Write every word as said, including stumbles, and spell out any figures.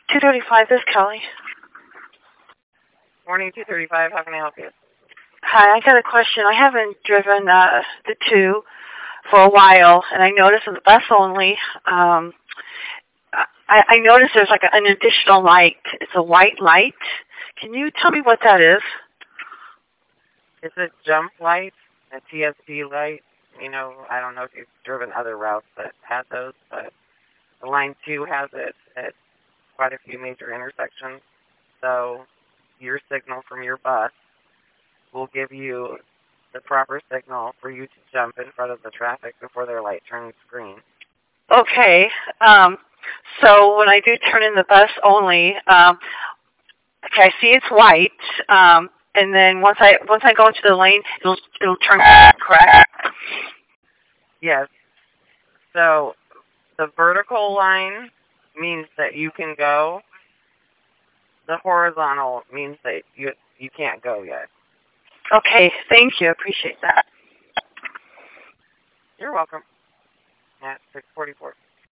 two thirty-five, this is Kelly. Morning, two thirty-five. How can I help you? Hi, I got a question. I haven't driven uh, the two for a while, and I noticed in the bus only, um, I, I noticed there's like an additional light. It's a white light. Can you tell me what that is? It's a jump light, a T S D light. You know, I don't know if you've driven other routes that had those, but the line two has it at quite a few major intersections. So your signal from your bus will give you the proper signal for you to jump in front of the traffic before their light turns green. Okay. Um, so when I do turn in the bus only, um, okay, I see it's white, um, and then once I once I go into the lane, it'll it'll turn green, correct? Yes. So the vertical line means that you can go. The horizontal means that you you can't go yet. Okay, thank you. I appreciate that. You're welcome. At six forty-four.